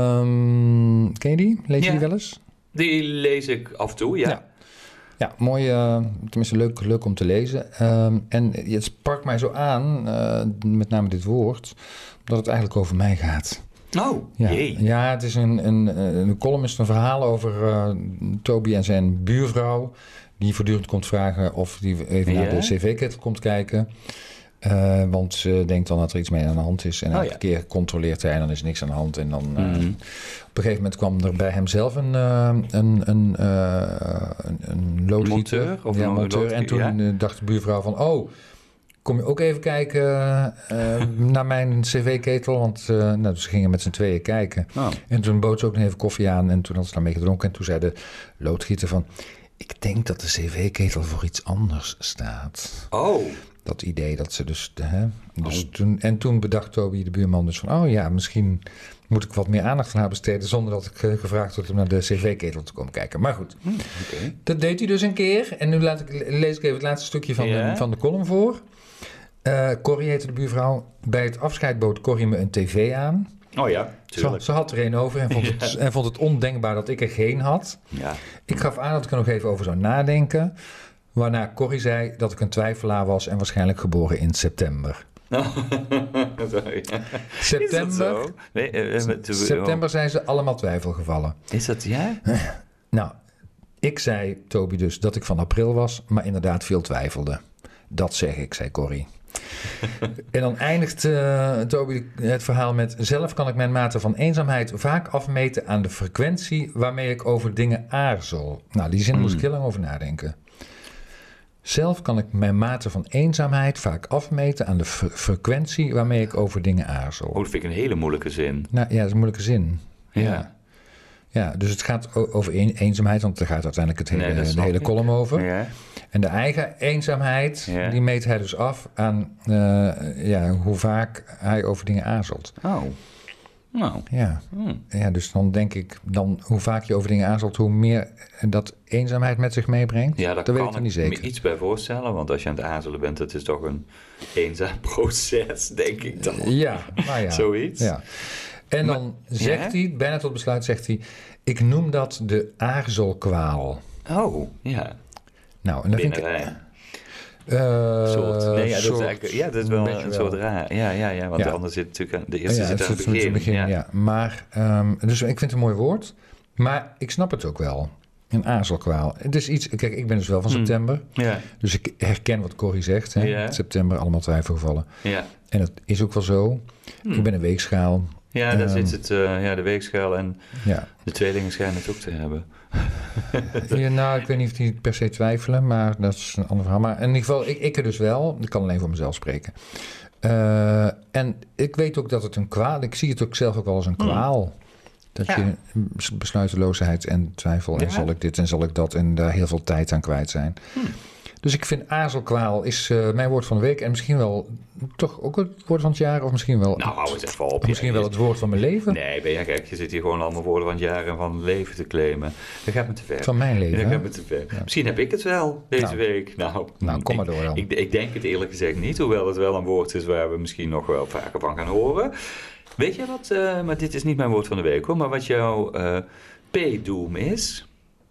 Um, ken je die? Lees je Ja. die wel eens? Die lees ik af en toe, ja. Ja. Ja, mooi, uh, tenminste leuk, leuk om te lezen. Um, en het sprak mij zo aan, uh, met name dit woord, dat het eigenlijk over mij gaat. Oh, Ja, jee. ja, het is een, een, een column is een verhaal over uh, Toby en zijn buurvrouw, die voortdurend komt vragen of die even Ja? naar de cv-ketel komt kijken. Uh, want ze denkt dan dat er iets mee aan de hand is. En Oh, elke ja. keer controleert hij en dan is niks aan de hand. En dan uh, Mhm. op een gegeven moment kwam er bij hem zelf een, uh, een, een, uh, een, een loodgieter. Monteur? Of ja, een monteur. En toen loodgieter, uh, dacht de buurvrouw van... oh, kom je ook even kijken uh, naar mijn cv-ketel? Want uh, nou, dus ze gingen met z'n tweeën kijken. Oh. En toen bood ze ook nog even koffie aan. En toen had ze daarmee gedronken. En toen zei de loodgieter van... ik denk dat de cv-ketel voor iets anders staat. Oh, Dat idee dat ze dus... Hè, dus Oh. toen, en toen bedacht Toby, de buurman, dus van... oh ja, misschien moet ik wat meer aandacht aan haar besteden... zonder dat ik uh, gevraagd word om naar de cv-ketel te komen kijken. Maar goed, hm, oké. dat deed hij dus een keer. En nu laat ik, lees ik even het laatste stukje van, Ja. de, van de column voor. Uh, Corrie heette de buurvrouw. Bij het afscheid bood Corrie me een tv aan. Oh ja, Ze, tuurlijk. ze had er een over en vond, het, en vond het ondenkbaar dat ik er geen had. Ja. Ik gaf aan dat ik er nog even over zou nadenken. Waarna Corrie zei dat ik een twijfelaar was en waarschijnlijk geboren in september. Sorry. Is dat September, zo? Nee, eh, eh, met- september zijn ze allemaal twijfelgevallen. Is dat ja? Nou, ik zei Toby dus dat ik van april was, maar inderdaad veel twijfelde. Dat zeg ik, zei Corrie. En dan eindigt uh, Toby het verhaal met... zelf kan ik mijn mate van eenzaamheid vaak afmeten aan de frequentie waarmee ik over dingen aarzel. Nou, die zin Mm. moest ik heel lang over nadenken. Zelf kan ik mijn mate van eenzaamheid vaak afmeten aan de fre- frequentie waarmee ik over dingen aarzel. Oh, dat vind ik een hele moeilijke zin. Nou ja, dat is een moeilijke zin. Ja. Ja, ja dus het gaat o- over een- eenzaamheid, want daar gaat uiteindelijk het hele, Nee, dat de snap hele ik. column over. Ja. En de eigen eenzaamheid, Ja. die meet hij dus af aan uh, ja, hoe vaak hij over dingen aarzelt. Oh. Nou. Ja. Hm. ja, dus dan denk ik, dan, hoe vaak je over dingen aarzelt, hoe meer dat eenzaamheid met zich meebrengt. Ja, daar dat weet kan ik niet me zeker. iets bij voorstellen. Want als je aan het aarzelen bent, het is toch een eenzaam proces, denk ik dan. Ja, nou ja. Zoiets. Ja. En Maar- dan zegt ja? hij, bijna tot besluit zegt hij... ik noem dat de aarzelkwaal. Oh, ja. Nou, en dan vind ik... Binnenrij. Uh, soort. Nee, ja, dat, soort- is eigenlijk, ja, dat is wel beetje een soort raar. Ja, ja, ja, want Ja. de andere zit natuurlijk aan, de eerste ja, zit het aan het zit begin. begin, ja. ja. Maar, um, dus ik vind het een mooi woord. Maar ik snap het ook wel. Een aarzelkwaal. Het is iets... Kijk, ik ben dus wel van Hmm. september. Ja, Dus ik herken wat Corrie zegt. Hè? Ja. September, allemaal twijfelgevallen. ja. En dat is ook wel zo. Hmm. Ik ben een weegschaal. Ja, daar Ehm. zit het, uh, ja, de weegschaal en Ja. de tweelingen schijnen het ook te hebben. Ja, nou, ik weet niet of die per se twijfelen, maar dat is een ander verhaal. Maar in ieder geval, ik, ik er dus wel. Ik kan alleen voor mezelf spreken. Uh, en ik weet ook dat het een kwaal... Ik zie het ook zelf ook wel als een kwaal. Dat Ja. je bes- besluiteloosheid en twijfel... en Ja. zal ik dit en zal ik dat... en daar heel veel tijd aan kwijt zijn. Hmm. Dus ik vind aarzelkwaal is uh, mijn woord van de week... en misschien wel toch ook het woord van het jaar... of misschien wel, Nou, hou eens even op. of misschien ja. wel het woord van mijn leven. Nee, ben je gek. Je zit hier gewoon allemaal woorden van het jaar en van het leven te claimen. Dat gaat me te ver. Van mijn leven, Dat hè? gaat me te ver. Ja. Misschien heb ik het wel deze Nou. week. Nou, Nou, kom maar ik- door dan. Ik, ik denk het eerlijk gezegd niet, hoewel het wel een woord is waar we misschien nog wel vaker van gaan horen. Weet je wat, uh, maar dit is niet mijn woord van de week hoor, maar wat jouw uh, P-doom is?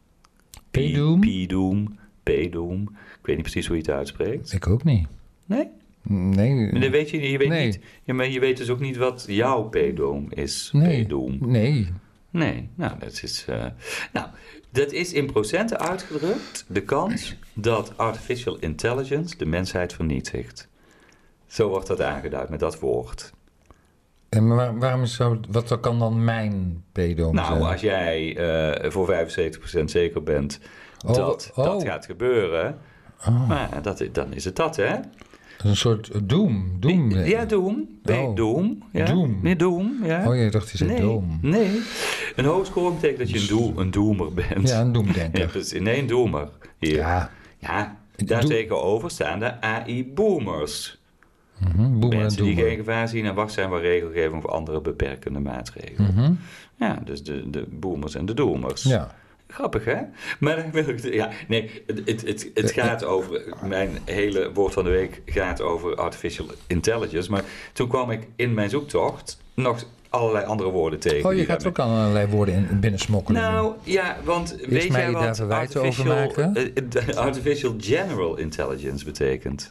P-doom? P-doom, P-doom. Ik weet niet precies hoe je het uitspreekt. Ik ook niet. Nee? Nee. Dat weet je, je weet Nee. niet. Ja, maar je weet dus ook niet wat jouw P-doom is. Nee. P-doom. Nee. Nee, nou, dat is, uh, nou, dat is in procenten uitgedrukt de kans dat artificial intelligence de mensheid vernietigt. Zo wordt dat aangeduid met dat woord. En maar waarom zou, wat kan dan mijn pedoom Nou, zijn? als jij uh, voor vijfenzeventig procent zeker bent Oh, dat oh. dat gaat gebeuren, Oh. maar dat, dan is het dat, hè? Een soort doom. doom. Ja, Doom. Oh. Doom. Ja. Doom. Nee, Doom. Ja. Oh, je dacht je zei nee, doom. nee. Een hoogscore betekent dat je een, doel, een doemer bent. Ja, een doemdenker. Ja, precies. Nee, een doemer. Hier. Ja. Ja, Doe- daartegenover staan de A I-boomers. Mhm, boemer en Mensen die doemer. geen gevaar zien en wacht zijn voor regelgeving of andere beperkende maatregelen. Mhm. Ja, dus de, de boomers en de doomers. Ja. Grappig, hè? Maar dan wil ik... Ja, nee, het, het, het, het gaat over... Mijn hele woord van de week gaat over artificial intelligence. Maar toen kwam ik in mijn zoektocht nog allerlei andere woorden tegen. Oh, je die gaat daarmee- ook aan allerlei woorden in, binnen smokkelen. Nou, ja, want weet mij jij daar wat verwijten over artificial, maken? eh, eh, artificial general intelligence betekent?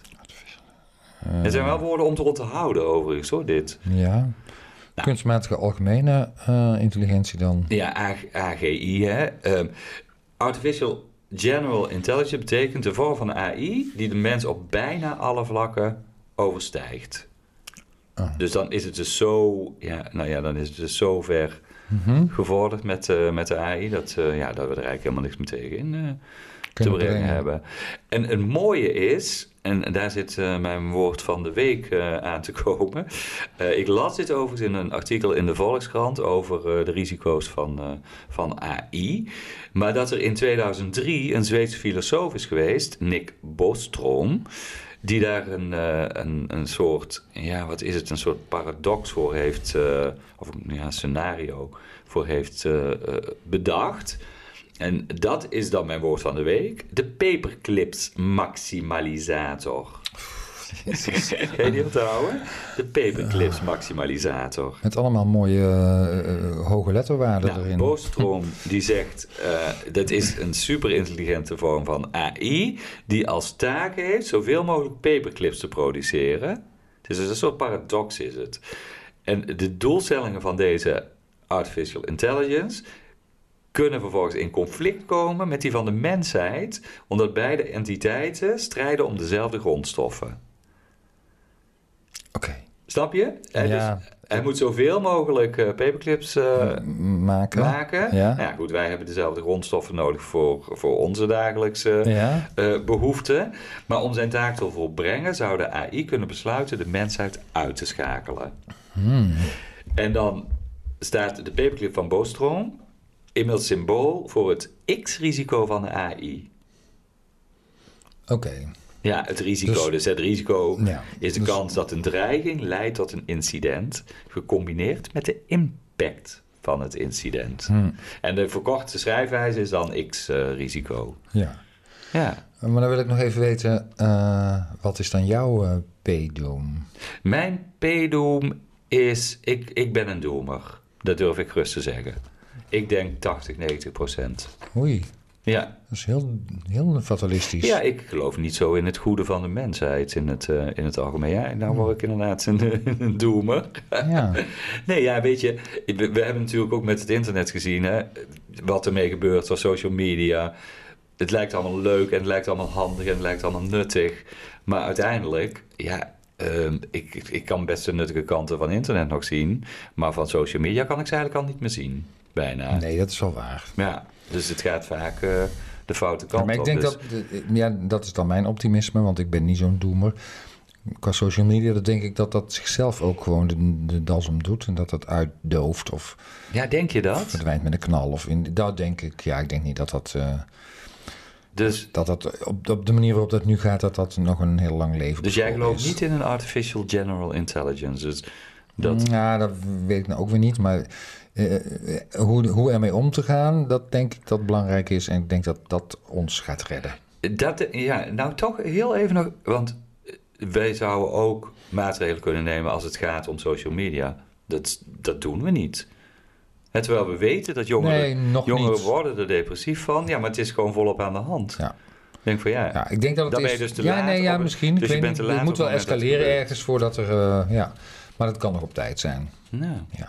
Er zijn wel woorden om te onthouden overigens, hoor, dit. Ja. Kunstmatige algemene eh, intelligentie dan. Ja, A G I, hè. Um, artificial general intelligence betekent de vorm van A I die de mens op bijna alle vlakken overstijgt. Oh. Dus dan is het dus zo, ja, nou ja, dan is het dus zo ver Mhm. gevorderd met, uh, met de A I dat, uh, ja, dat we er eigenlijk helemaal niks meer tegen in uh, te Kunnen brengen brengen. hebben. En het mooie is, en daar zit uh, mijn woord van de week uh, aan te komen. Uh, ik las dit overigens in een artikel in de Volkskrant over uh, de risico's van, uh, van A I. Maar dat er in tweeduizend drie een Zweedse filosoof is geweest, Nick Bostrom, die daar een, uh, een, een soort, ja, wat is het, een soort paradox voor heeft, uh, of ja, een scenario voor heeft uh, uh, bedacht. En dat is dan mijn woord van de week. De paperclips maximalisator. Ga je die onthouden? De paperclips maximalisator. Met allemaal mooie uh, uh, hoge letterwaarden Nou, erin. Bostrom die zegt, uh, dat is een super intelligente vorm van A I die als taak heeft zoveel mogelijk paperclips te produceren. Dus een soort paradox is het. En de doelstellingen van deze artificial intelligence kunnen vervolgens in conflict komen met die van de mensheid, omdat beide entiteiten strijden om dezelfde grondstoffen. Oké. Okay. Snap je? Hij, Ja. dus, hij moet zoveel mogelijk uh, paperclips uh, maken. maken. Ja. Nou ja, goed, wij hebben dezelfde grondstoffen nodig voor, voor onze dagelijkse Ja. uh, behoeften. Maar om zijn taak te volbrengen zou de A I kunnen besluiten de mensheid uit te schakelen. Hmm. En dan staat de paperclip van Bostrom inmiddels symbool voor het X-risico van de A I. Oké. Okay. Ja, het risico. Dus, dus het risico ja, is de dus, kans dat een dreiging leidt tot een incident, gecombineerd met de impact van het incident. Hmm. En de verkorte schrijfwijze is dan X-risico. Uh, ja. Ja. Maar dan wil ik nog even weten, uh, wat is dan jouw uh, P-doom? Mijn P-doom is, ik, ik ben een doemer. Dat durf ik gerust te zeggen. Ik denk tachtig, negentig procent. Oei. Ja. Dat is heel, heel fatalistisch. Ja, ik geloof niet zo in het goede van de mensheid in het, uh, in het algemeen. Ja, nou word ik inderdaad een, een doemer. Ja. Nee, ja, weet je, we, we hebben natuurlijk ook met het internet gezien, hè, wat ermee gebeurt, zoals social media. Het lijkt allemaal leuk en het lijkt allemaal handig en het lijkt allemaal nuttig. Maar uiteindelijk, ja, uh, ik, ik kan best de nuttige kanten van internet nog zien. Maar van social media kan ik ze eigenlijk al niet meer zien, bijna. Nee, dat is wel waar. Ja, dus het gaat vaak uh, de foute kant op. Ja, maar ik denk dus. dat, ja, dat is dan mijn optimisme, want ik ben niet zo'n doemer. Qua social media, dan denk ik dat dat zichzelf ook gewoon de, de das om doet. En dat dat uitdooft of ja, denk je dat? verdwijnt met een knal. Of in, dat denk ik, ja, ik denk niet dat dat... Uh, Dus, dat dat op, op de manier waarop dat nu gaat, dat dat nog een heel lang leven is. Dus jij gelooft niet in een artificial general intelligence? Dus dat... Ja, dat weet ik nou ook weer niet. Maar uh, hoe, hoe ermee om te gaan, dat denk ik dat belangrijk is. En ik denk dat dat ons gaat redden. Dat, ja, nou toch heel even nog... Want wij zouden ook maatregelen kunnen nemen als het gaat om social media. Dat, dat doen we niet. En terwijl we weten dat jongeren, nee, nog jongeren niet. worden er depressief van. Ja, maar het is gewoon volop aan de hand. Ja. Ik denk van ja, ja ik denk dat het dan is, ben je dus te ja, laat. nee, ja, op, misschien. Dus ik je weet bent te niet, laat. het moet op wel het moment dat escaleren het ergens voordat er... Uh, ja. Maar dat kan nog op tijd zijn. Nou. Ja.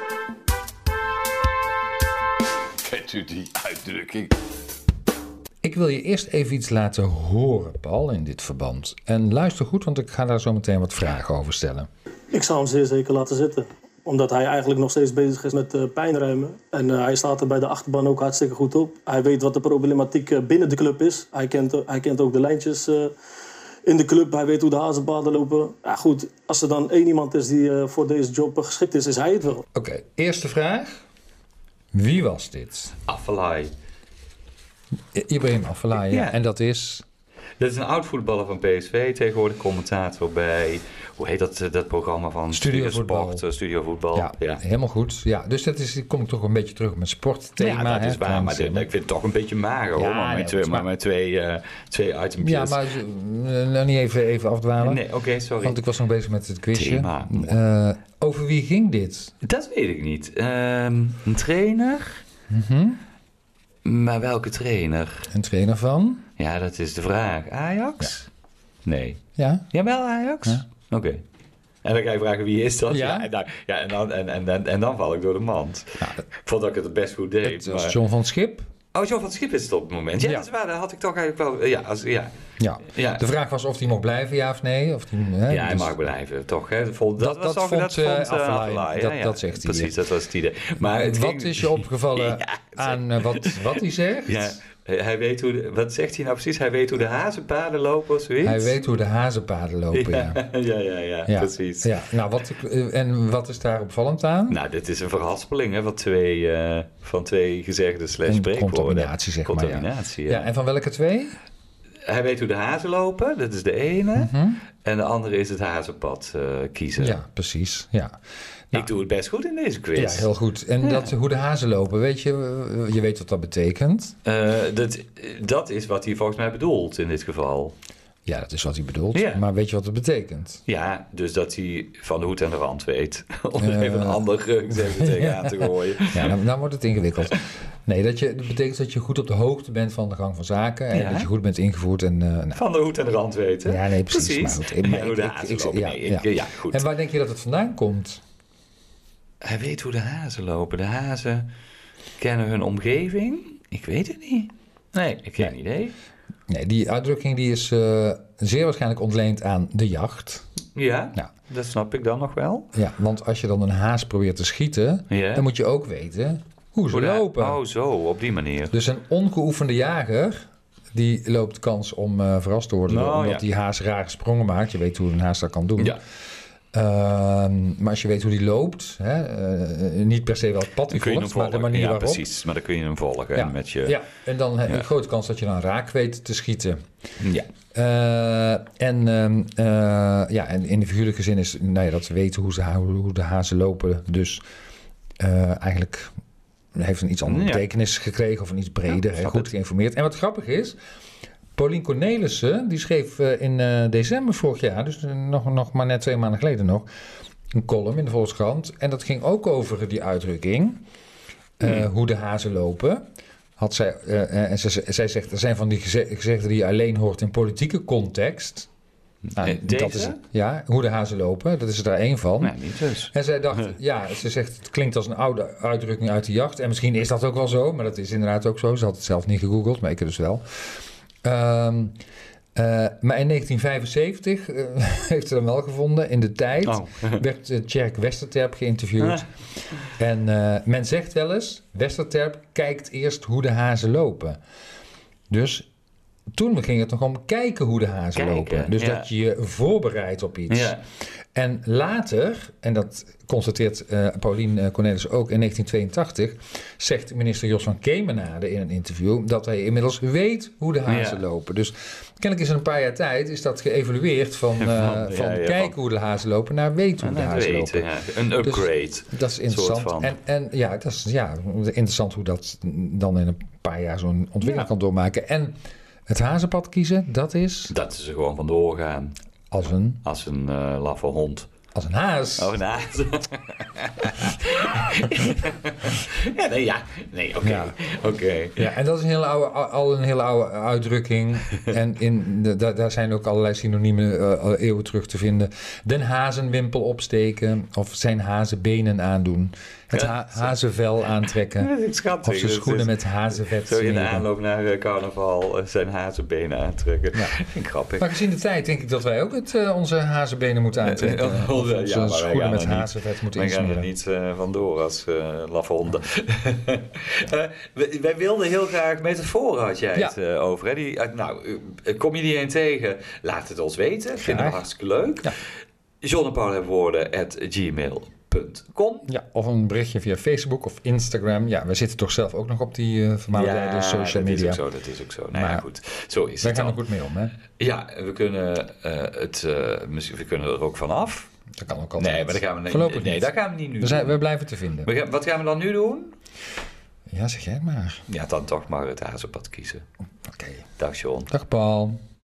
Kent u die uitdrukking? Ik Ik wil je eerst even iets laten horen, Paul, in dit verband. En luister goed, want ik ga daar zo meteen wat vragen over stellen. Ik zou hem zeer zeker laten zitten. Omdat hij eigenlijk nog steeds bezig is met uh, pijnruimen. En uh, hij staat er bij de achterban ook hartstikke goed op. Hij weet wat de problematiek uh, binnen de club is. Hij kent, uh, hij kent ook de lijntjes uh, in de club. Hij weet hoe de hazenpaden lopen. Ja goed, als er dan één iemand is die uh, voor deze job uh, geschikt is, is hij het wel. Oké, okay, eerste vraag. Wie was dit? Afellay. Ibrahim Afellay, ja. Ja. En dat is... Dat is een oud voetballer van P S V, tegenwoordig commentator bij, hoe heet dat, dat programma van Studio Voetbal. Sport, uh, Studio Voetbal. Ja, Ja, helemaal goed. Ja, dus dat is, kom ik toch een beetje terug op mijn sportthema. ja, dat hè, is waar, maar dit, ik vind het toch een beetje mager Ja, hoor, maar nee, met twee, maar- maar met twee, uh, twee itempjes. Ja, maar uh, nou niet even, even afdwalen. Nee, oké, okay, sorry. Want ik was nog bezig met het quizje. Thema. Uh, over wie ging dit? Dat weet ik niet. Um, een trainer? Mm-hmm. Maar welke trainer? Een trainer van? Ja, dat is de vraag. Ajax? Nee. Ja. Jawel, Ajax? Ja. Oké. Okay. En dan ga je vragen, wie is dat? Ja. Ja, en, dan, ja, en, dan, en, en, en, en dan val ik door de mand. Nou, Ik vond dat ik het best goed deed. het was maar... John van Schip. Oh, John van het Schip is het op het moment. Ja, Ja. dat is waar. Dat had ik toch eigenlijk wel... Ja, als, ja. Ja. Ja. De vraag was of hij mocht blijven, ja of nee. Of die, hè, ja, hij dus- mag blijven, toch? Hè? Vol, dat, Dat- was dat toch- vond, dat eh, vond uh, Afellay. Afellay, Dat- hè? Ja, dat zegt hij, Precies, ja. dat was het idee. Maar het Wat ging- is je opgevallen Ja, het- aan uh, wat, wat hij zegt? Ja, hij weet hoe... De, wat zegt hij nou precies? Hij weet hoe de hazenpaden lopen of zoiets? Hij weet hoe de hazenpaden lopen, ja. Ja, ja, ja, ja, Ja, precies. ja. Nou, wat, uh, en wat is daar opvallend aan? Nou, dit is een verhaspeling hè, van, twee, uh, van twee gezegde slash Een spreekwoorden. contaminatie, zeg maar, ja. Contaminatie, ja. Ja, en van welke twee? Hij weet hoe de hazen lopen, dat is de ene. Mm-hmm. En de andere is het hazenpad uh, kiezen. Ja, precies. Ja. Nou, Ik doe het best goed in deze quiz. ja, heel goed. En Ja. dat, hoe de hazen lopen, weet je, je weet wat dat betekent. Uh, dat, dat is wat hij volgens mij bedoelt in dit geval. Ja, dat is wat hij bedoelt. Ja. Maar weet je wat het betekent? Ja, dus dat hij van de hoed en de rand weet. Om Uh, er even een ander uh, even tegenaan te gooien. Ja, dan, dan wordt het ingewikkeld. Nee, dat, je, dat betekent dat je goed op de hoogte bent van de gang van zaken. En Ja. dat je goed bent ingevoerd. En, uh, nou, Van de hoed en de rand weten. ja, nee, precies. Maar goed, ik- Ja, hoe de ik- hazen ik- lopen. ja, Nee, ik- ja. ja, goed. En waar denk je dat het vandaan komt? Hij weet hoe de hazen lopen. De hazen kennen hun omgeving. Ik weet het niet. Nee, ik heb geen idee. Nee, die uitdrukking die is uh, zeer waarschijnlijk ontleend aan de jacht. Ja, Ja. dat snap ik dan nog wel. Ja, want als je dan een haas probeert te schieten, Ja. dan moet je ook weten hoe ze Hoe de- lopen. Oh, zo, op die manier. Dus een ongeoefende jager, die loopt kans om uh, verrast te worden. Nou, omdat ja. die haas rare sprongen maakt. Je weet hoe een haas dat kan doen. Ja. Ehm, maar als je weet hoe die loopt, hè, uh, niet per se wel het pad die Dan kun je hem volgt, maar de volgen. manier Ja, waarop. precies. Maar dan kun je hem volgen. Ja. En met je... Ja, en dan heb je Ja. een grote kans dat je dan raak weet te schieten. Ja. Uh, en, um, uh, ja, en in de figuurlijke zin is nou ja, dat we weten hoe, ze, hoe de hazen lopen. Dus uh, eigenlijk heeft een iets andere Ja. betekenis gekregen of een iets breder. Ja, hè, snap goed het. geïnformeerd. En wat grappig is, Paulien Cornelissen, die schreef uh, in uh, december vorig jaar, dus nog, nog maar net twee maanden geleden nog, een column in de Volkskrant. En dat ging ook over die uitdrukking, uh, Hmm. hoe de hazen lopen. Had zij, uh, en ze, zij zegt, er zijn van die geze- gezegden die je alleen hoort in politieke context. Nou, Eh, dat deze? is, ja, hoe de hazen lopen, dat is er daar één van. Nee, niet dus. En zij dacht, ja, ze zegt, het klinkt als een oude uitdrukking uit de jacht. En misschien is dat ook wel zo, maar dat is inderdaad ook zo. Ze had het zelf niet gegoogeld, maar ik dus wel. Um, uh, maar in negentien vijfenzeventig uh, heeft ze hem wel gevonden. In de tijd Oh. werd uh, Tjerk Westerterp geïnterviewd. En uh, men zegt wel eens, Westerterp kijkt eerst hoe de hazen lopen. Dus toen ging het nog om kijken hoe de hazen Kijken, lopen. Dus ja. dat je je voorbereidt op iets. Ja. En later, en dat constateert uh, Paulien uh, Cornelissen ook in negentien tweeëntachtig... zegt minister Jos van Kemenade in een interview dat hij inmiddels weet hoe de hazen Ja. lopen. Dus kennelijk is in een paar jaar tijd is dat geëvalueerd van, uh, Van, ja, van ja, kijken van- hoe de hazen lopen naar weten hoe En de dat hazen weten, lopen. ja. Een upgrade. Dat is interessant. soort van. En, en ja, dat is ja, interessant hoe dat dan in een paar jaar zo'n ontwikkeling Ja. kan doormaken. En het hazenpad kiezen, dat is Dat ze er gewoon vandoor gaan. als een... Als een uh, laffe hond. Als een haas. Oh, nou. ja, nee, ja. Nee, oké. Ja. Oké. Ja, en dat is een hele oude, al een hele oude uitdrukking. En in de, da, daar zijn ook allerlei synoniemen uh, eeuwen terug te vinden. Den hazenwimpel opsteken. Of zijn hazenbenen aandoen. Het ha- hazenvel aantrekken. Dat is schattig. Of zijn Dat schoenen is- met hazenvet Zo in de smeren. aanloop naar uh, carnaval uh, zijn hazenbenen aantrekken. Ja. Vind ik grappig. Maar gezien de tijd denk ik dat wij ook het, uh, onze hazenbenen moeten aantrekken. Eh, eh, Of ja, onze maar wij schoenen gaan met er niet- hazenvet moeten Wij gaan er insmeren. niet uh, vandoor als uh, lafhonden. uh, wij, wij wilden heel graag metaforen, had jij Ja. het uh, over. Hè? Die, uh, nou, uh, kom je die een tegen? Laat het ons weten. Vinden we Graag. hartstikke leuk. Ja. John en Paul hebben woorden at gmail punt com. Ja, of een berichtje via Facebook of Instagram. Ja, we zitten toch zelf ook nog op die uh, vermouwelijde social dat media. is ook zo, dat is ook zo. Nou ja, Maar goed. Zo is Wij het gaan er dan. goed mee om, hè? Ja, we kunnen, uh, het, uh, misschien- we kunnen er ook van af. Dat kan ook altijd. Nee, maar dat gaan we Voorlopig nee, niet. dat gaan we niet nu We, zijn, doen. we blijven te vinden. We gaan, wat gaan we dan nu doen? Ja, zeg jij het maar. Ja, dan toch maar het hazenpad kiezen. Oké. Dag John. Dag Paul.